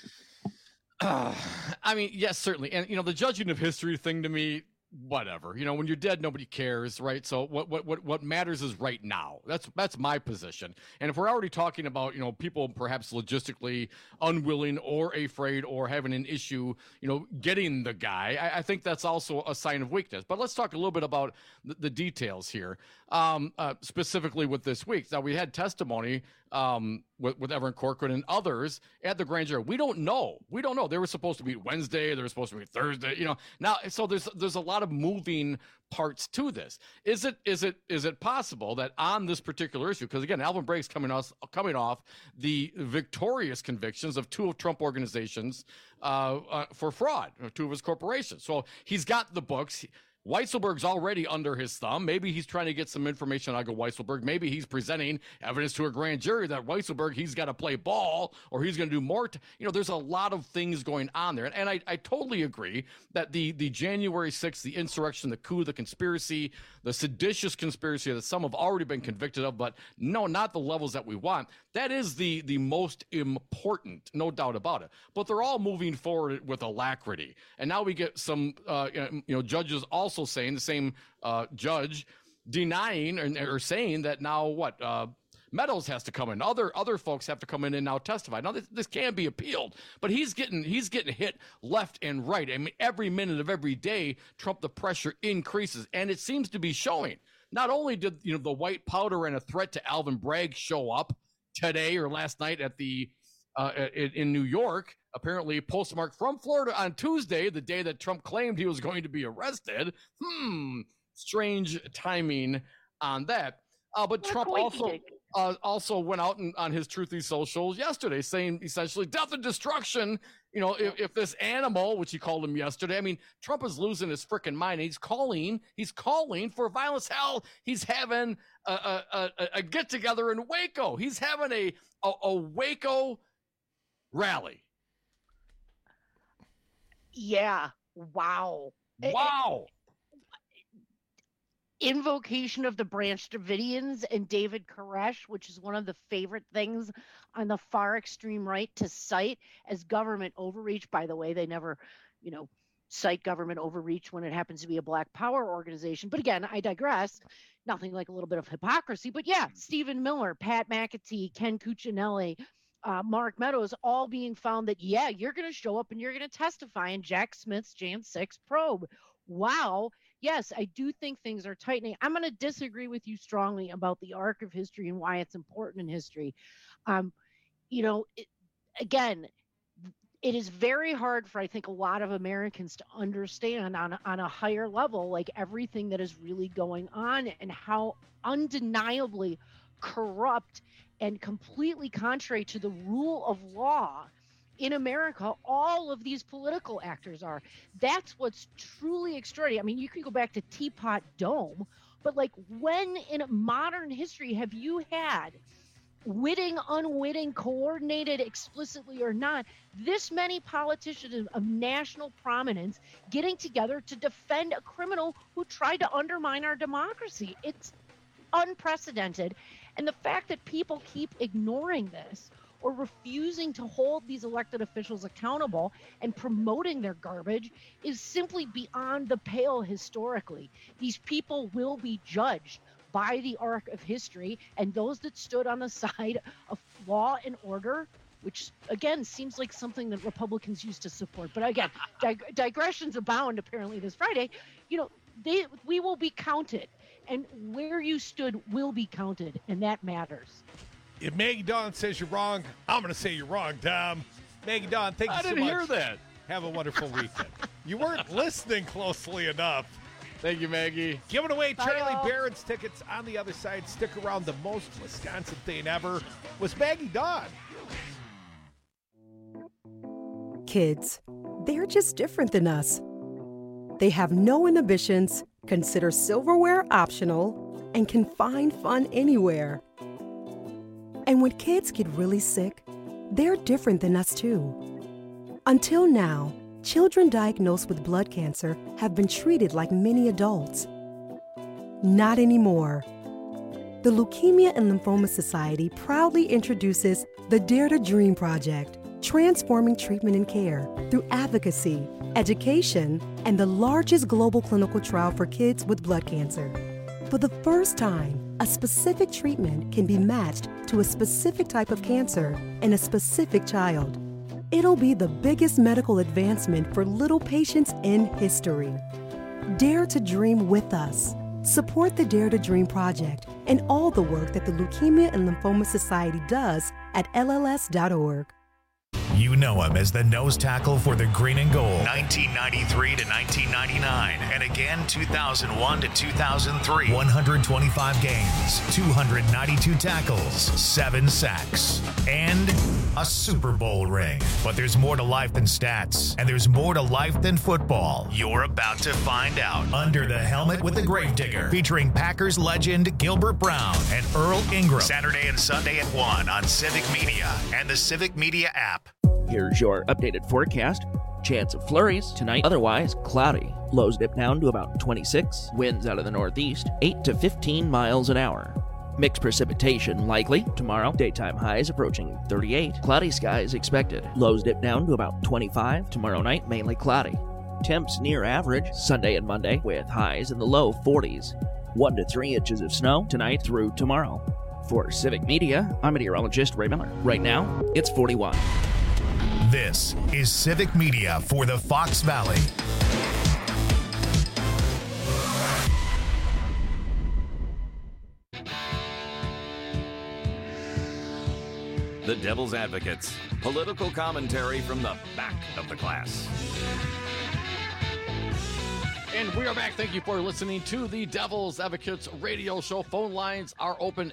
Yes, certainly. And, the judging of history thing to me, whatever. When you're dead, nobody cares, right? So what matters is right now. That's my position. And if we're already talking about, people perhaps logistically unwilling or afraid or having an issue, getting the guy, I think that's also a sign of weakness. But let's talk a little bit about the details here, specifically with this week. Now, we had testimony with Evan Corcoran and others at the grand jury. We don't know. They were supposed to meet Wednesday. They were supposed to meet Thursday. Now, so there's a lot of moving parts to this. Is it possible that on this particular issue, because again, Alvin Bragg's coming off the victorious convictions of 2 of Trump organizations for fraud, 2 of his corporations. So he's got the books. Weisselberg's already under his thumb. Maybe he's trying to get some information out of Weisselberg. Maybe he's presenting evidence to a grand jury that Weisselberg, he's got to play ball or he's going to do more. There's a lot of things going on there. And I totally agree that the January 6th, the insurrection, the coup, the conspiracy, the seditious conspiracy that some have already been convicted of, but no, not the levels that we want. That is the most important, no doubt about it. But they're all moving forward with alacrity. And now we get some, judges also saying, the same judge denying or saying that now Meadows has to come in. Other folks have to come in and now testify. Now this can be appealed, but he's getting hit left and right. I mean, every minute of every day, Trump, the pressure increases, and it seems to be showing. Not only did the white powder and a threat to Alvin Bragg show up today or last night at the in New York, apparently postmarked from Florida on Tuesday, the day that Trump claimed he was going to be arrested. Strange timing on that. But Trump also went out on his Truthy socials yesterday saying essentially death and destruction. If this animal, which he called him yesterday, I mean, Trump is losing his freaking mind. He's calling for violence. Hell, he's having a get together in Waco. He's having a Waco rally. Yeah. Wow. Invocation of the Branch Davidians and David Koresh, which is one of the favorite things on the far extreme right to cite as government overreach. By the way, they never, cite government overreach when it happens to be a Black Power organization. But again, I digress. Nothing like a little bit of hypocrisy. But yeah, Stephen Miller, Pat McAtee, Ken Cuccinelli, Mark Meadows, all being found that, yeah, you're going to show up and you're going to testify in Jack Smith's Jan 6 probe. Wow. Yes, I do think things are tightening. I'm going to disagree with you strongly about the arc of history and why it's important in history. Again, it is very hard for, I think, a lot of Americans to understand on a higher level, like everything that is really going on and how undeniably corrupt and completely contrary to the rule of law in America, all of these political actors are. That's what's truly extraordinary. I mean, you can go back to Teapot Dome, but like, when in modern history have you had witting, unwitting, coordinated, explicitly or not, this many politicians of national prominence getting together to defend a criminal who tried to undermine our democracy? It's unprecedented. And the fact that people keep ignoring this or refusing to hold these elected officials accountable and promoting their garbage is simply beyond the pale historically. These people will be judged by the arc of history, and those that stood on the side of law and order, which again seems like something that Republicans used to support. But again, digressions abound apparently this Friday. We will be counted, and where you stood will be counted, and that matters. If Maggie Dawn says you're wrong, I'm going to say you're wrong, Tom. Maggie Dawn, thank you so much. I didn't hear that. Have a wonderful weekend. You weren't listening closely enough. Thank you, Maggie. Giving away Charlie Barron's tickets on the other side. Stick around. The most Wisconsin thing ever was Maggie Dawn. Kids, they're just different than us. They have no inhibitions, consider silverware optional, and can find fun anywhere. And when kids get really sick, they're different than us too. Until now, children diagnosed with blood cancer have been treated like many adults. Not anymore. The Leukemia and Lymphoma Society proudly introduces the Dare to Dream Project, transforming treatment and care through advocacy, education, and the largest global clinical trial for kids with blood cancer. For the first time, a specific treatment can be matched to a specific type of cancer in a specific child. It'll be the biggest medical advancement for little patients in history. Dare to dream with us. Support the Dare to Dream Project and all the work that the Leukemia and Lymphoma Society does at LLS.org. You know him as the nose tackle for the Green and Gold, 1993 to 1999, and again 2001 to 2003. 125 games, 292 tackles, 7 sacks, and a Super Bowl ring. But there's more to life than stats, and there's more to life than football. You're about to find out. Under the Helmet with the Gravedigger, featuring Packers legend Gilbert Brown and Earl Ingram. Saturday and Sunday at 1 on Civic Media and the Civic Media app. Here's your updated forecast. Chance of flurries tonight, otherwise cloudy. Lows dip down to about 26. Winds out of the northeast, 8 to 15 miles an hour. Mixed precipitation likely tomorrow. Daytime highs approaching 38. Cloudy skies expected. Lows dip down to about 25. Tomorrow night, mainly cloudy. Temps near average Sunday and Monday with highs in the low 40s. 1 to 3 inches of snow tonight through tomorrow. For Civic Media, I'm meteorologist Ray Miller. Right now, it's 41. This is Civic Media for the Fox Valley. The Devil's Advocates. Political commentary from the back of the class. And we are back. Thank you for listening to the Devil's Advocates radio show. Phone lines are open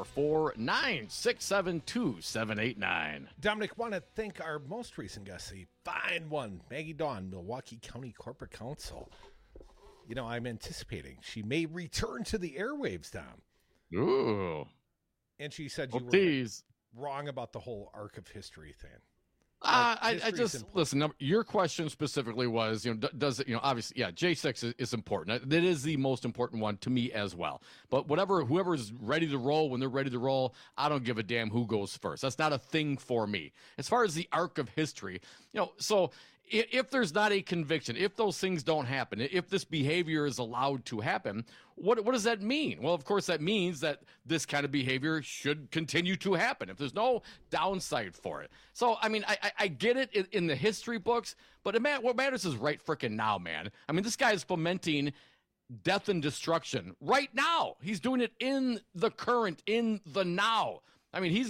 844-967-2789. Dominic, want to thank our most recent guest, a fine one, Maggie Dawn, Milwaukee County Corporate Counsel. You know, I'm anticipating she may return to the airwaves, Dom. Ooh. And she said you were wrong about the whole arc of history thing. I just listen. Your question specifically was, does it, obviously, yeah, J6 is important. That is the most important one to me as well. But whoever's ready to roll when they're ready to roll, I don't give a damn who goes first. That's not a thing for me. As far as the arc of history, so if there's not a conviction, if those things don't happen, if this behavior is allowed to happen, what does that mean? Well, of course, that means that this kind of behavior should continue to happen if there's no downside for it. So, I mean, I get it in the history books, but what matters is right frickin' now, man. I mean, this guy is fomenting death and destruction right now. He's doing it in the current, in the now. I mean,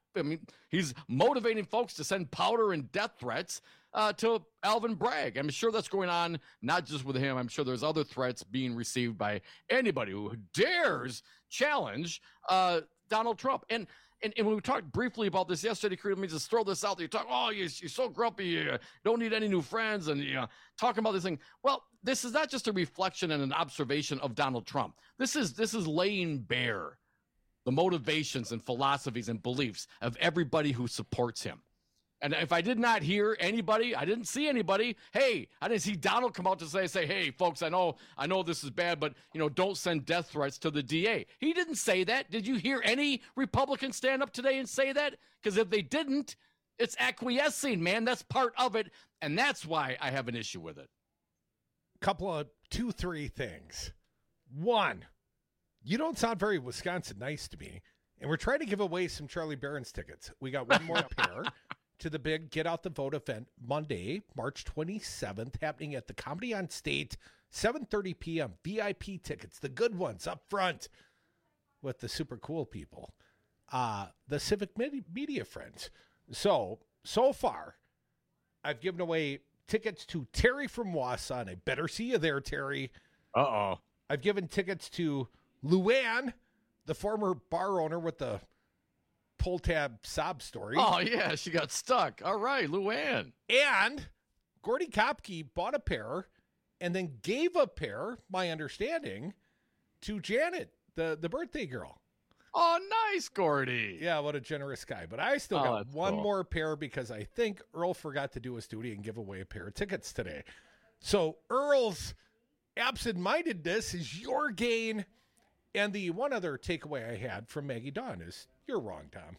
he's motivating folks to send powder and death threats to Alvin Bragg. I'm sure that's going on not just with him. I'm sure there's other threats being received by anybody who dares challenge Donald Trump. And when we talked briefly about this yesterday, let me just throw this out there. You talk, you're so grumpy, you don't need any new friends, and talking about this thing. Well, this is not just a reflection and an observation of Donald Trump. This is laying bare the motivations and philosophies and beliefs of everybody who supports him. And if I did not hear anybody, I didn't see anybody. Hey, I didn't see Donald come out to say, hey, folks, I know this is bad, but don't send death threats to the DA. He didn't say that. Did you hear any Republicans stand up today and say that? Because if they didn't, it's acquiescing, man. That's part of it, and that's why I have an issue with it. Couple of 2-3 things. One, you don't sound very Wisconsin nice to me, and we're trying to give away some Charlie Barron's tickets. We got one more pair to the big Get Out the Vote event Monday, March 27th, happening at the Comedy on State, 7:30 p.m. VIP tickets, the good ones up front with the super cool people, the Civic Media friends. So far, I've given away tickets to Terry from Wausau, and I better see you there, Terry. Uh-oh. I've given tickets to Luann, the former bar owner with the pull tab sob story. Oh, yeah, she got stuck. All right, Luann. And Gordy Kopke bought a pair and then gave a pair, my understanding, to Janet, the birthday girl. Oh, nice, Gordy. Yeah, what a generous guy. But I still got one more pair because I think Earl forgot to do his duty and give away a pair of tickets today. So Earl's absent-mindedness is your gain. And the one other takeaway I had from Maggie Dawn is, you're wrong, Tom.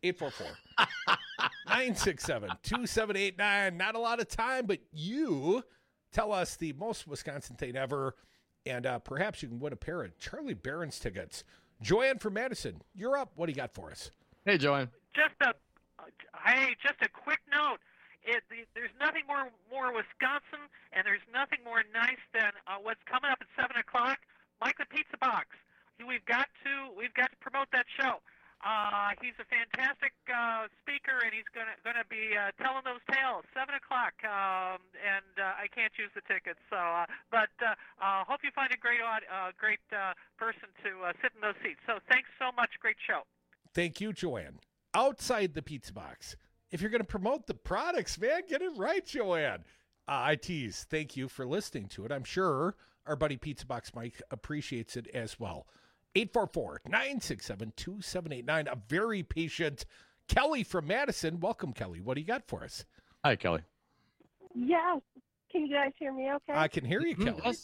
844-967-2789. Not a lot of time, but you tell us the most Wisconsin thing ever, and perhaps you can win a pair of Charlie Barron's tickets. Joanne from Madison, you're up. What do you got for us? Hey, Joanne. Just a quick note. There's nothing more Wisconsin, and there's nothing more nice than what's coming up at 7 o'clock. Mike the Pizza Box. We've got to promote that show. He's a fantastic speaker, and he's gonna be telling those tales. 7 o'clock, and I can't use the tickets. So, but hope you find a great person to sit in those seats. So, thanks so much. Great show. Thank you, Joanne. Outside the Pizza Box, if you're going to promote the products, man, get it right, Joanne. I tease. Thank you for listening to it. I'm sure our buddy Pizza Box Mike appreciates it as well. 844-967-2789. A very patient Kelly from Madison. Welcome, Kelly. What do you got for us? Hi, Kelly. Yes. Can you guys hear me okay? I can hear you, Kelly. Yes.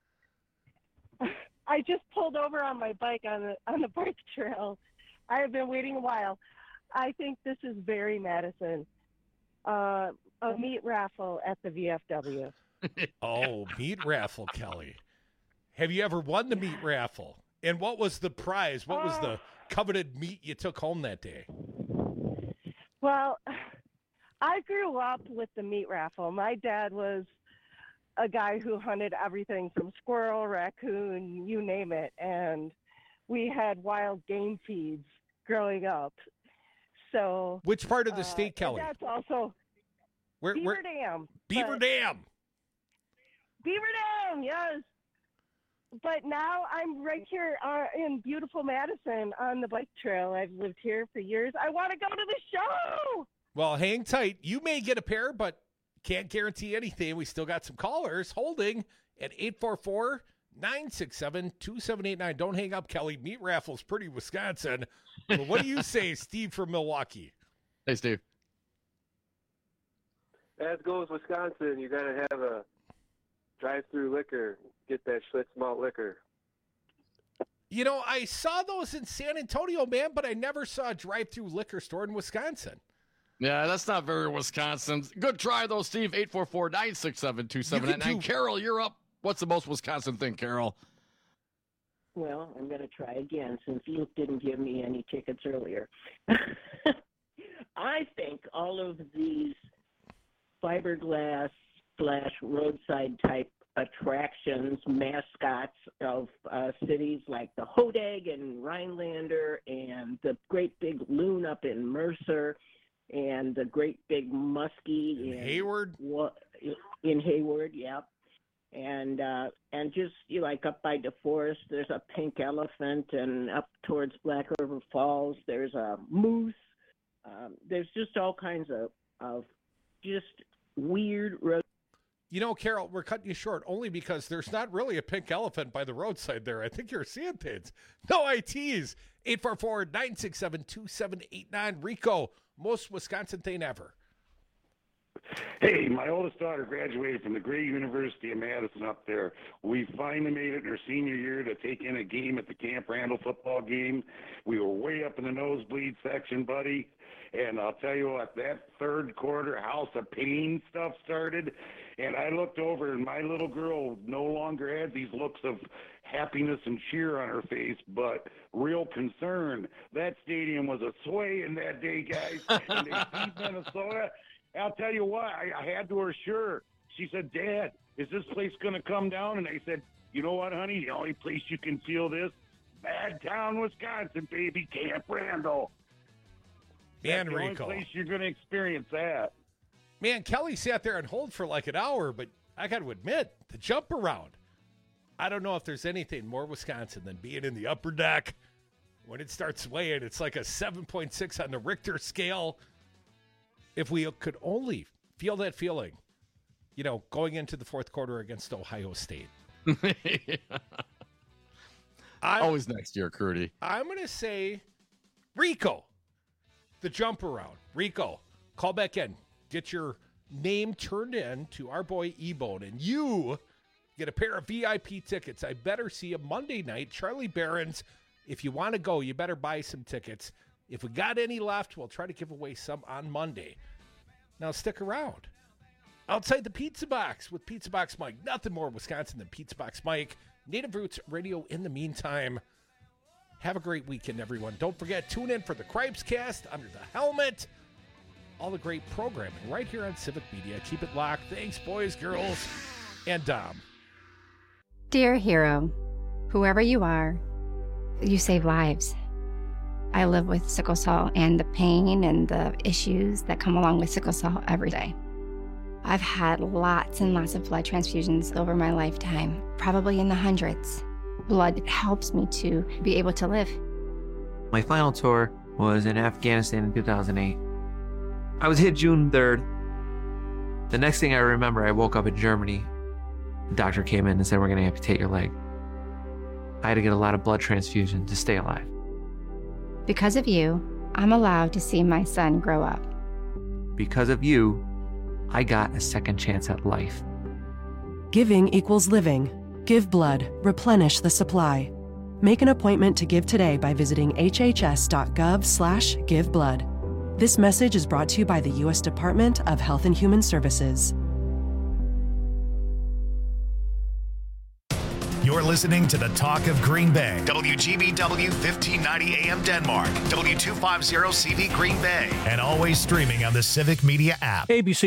I just pulled over on my bike on the bike trail. I have been waiting a while. I think this is very Madison. A meat raffle at the VFW. Oh, meat raffle, Kelly. Have you ever won the meat raffle? And what was the prize? What was the coveted meat you took home that day? Well, I grew up with the meat raffle. My dad was a guy who hunted everything from squirrel, raccoon, you name it. And we had wild game feeds growing up. So, which part of the state, Kelly? That's also Beaver Dam. Beaver Dam. Beaver Dam, yes. But now I'm right here in beautiful Madison on the bike trail. I've lived here for years. I want to go to the show. Well, hang tight. You may get a pair, but can't guarantee anything. We still got some callers holding at 844-967-2789. Don't hang up, Kelly. Meat raffle's pretty Wisconsin. But what do you say, Steve from Milwaukee? Hey, Steve. As goes Wisconsin, you got to have a drive-through liquor. Get that Schlitz malt liquor. You know, I saw those in San Antonio, man, but I never saw a drive-through liquor store in Wisconsin. Yeah, that's not very Wisconsin. Good try, though, Steve. 844-967-2789. Carol, you're up. What's the most Wisconsin thing, Carol? Well, I'm going to try again since Luke didn't give me any tickets earlier. I think all of these fiberglass / roadside type attractions, mascots of cities like the Hodag and Rhinelander and the great big loon up in Mercer and the great big muskie in Hayward. In Hayward, yeah. And just like up by DeForest, there's a pink elephant, and up towards Black River Falls, there's a moose. There's just all kinds of just weird road. You know, Carol, we're cutting you short only because there's not really a pink elephant by the roadside there. I think you're seeing things. No ITs. 844-967-2789. Rico, most Wisconsin thing ever. Hey, my oldest daughter graduated from the great University of Madison up there. We finally made it in her senior year to take in a game at the Camp Randall football game. We were way up in the nosebleed section, buddy. And I'll tell you what, that third quarter House of Pain stuff started. And I looked over, and my little girl no longer had these looks of happiness and cheer on her face, but real concern. That stadium was a swaying that day, guys. And they beat Minnesota. I'll tell you what, I had to assure. She said, Dad, is this place going to come down? And I said, you know what, honey? The only place you can feel this, Madtown, Wisconsin, baby, Camp Randall. Man, That's the Rico. only place you're going to experience that. Man, Kelly sat there and hold for like an hour, but I got to admit, the jump around. I don't know if there's anything more Wisconsin than being in the upper deck. When it starts swaying, it's like a 7.6 on the Richter scale. If we could only feel that feeling, going into the fourth quarter against Ohio State. Always next year, Curdy. I'm going to say Rico, the jump around. Rico, call back in. Get your name turned in to our boy E-Bone, and you get a pair of VIP tickets. I better see you Monday night. Charlie Barron's. If you want to go, you better buy some tickets. If we got any left, we'll try to give away some on Monday. Now stick around. Outside the Pizza Box with Pizza Box Mike. Nothing more Wisconsin than Pizza Box Mike. Native Roots Radio in the meantime. Have a great weekend, everyone. Don't forget, tune in for the Cripes Cast, Under the Helmet. All the great programming right here on Civic Media. Keep it locked. Thanks, boys, girls, and Dom. Dear hero, whoever you are, you save lives. I live with sickle cell and the pain and the issues that come along with sickle cell every day. I've had lots and lots of blood transfusions over my lifetime, probably in the hundreds. Blood helps me to be able to live. My final tour was in Afghanistan in 2008. I was hit June 3rd. The next thing I remember, I woke up in Germany. The doctor came in and said, we're going to amputate your leg. I had to get a lot of blood transfusion to stay alive. Because of you, I'm allowed to see my son grow up. Because of you, I got a second chance at life. Giving equals living. Give blood. Replenish the supply. Make an appointment to give today by visiting hhs.gov/giveblood. This message is brought to you by the U.S. Department of Health and Human Services. You're listening to the Talk of Green Bay. WGBW 1590 AM Denmark. W250 CV Green Bay. And always streaming on the Civic Media app. ABC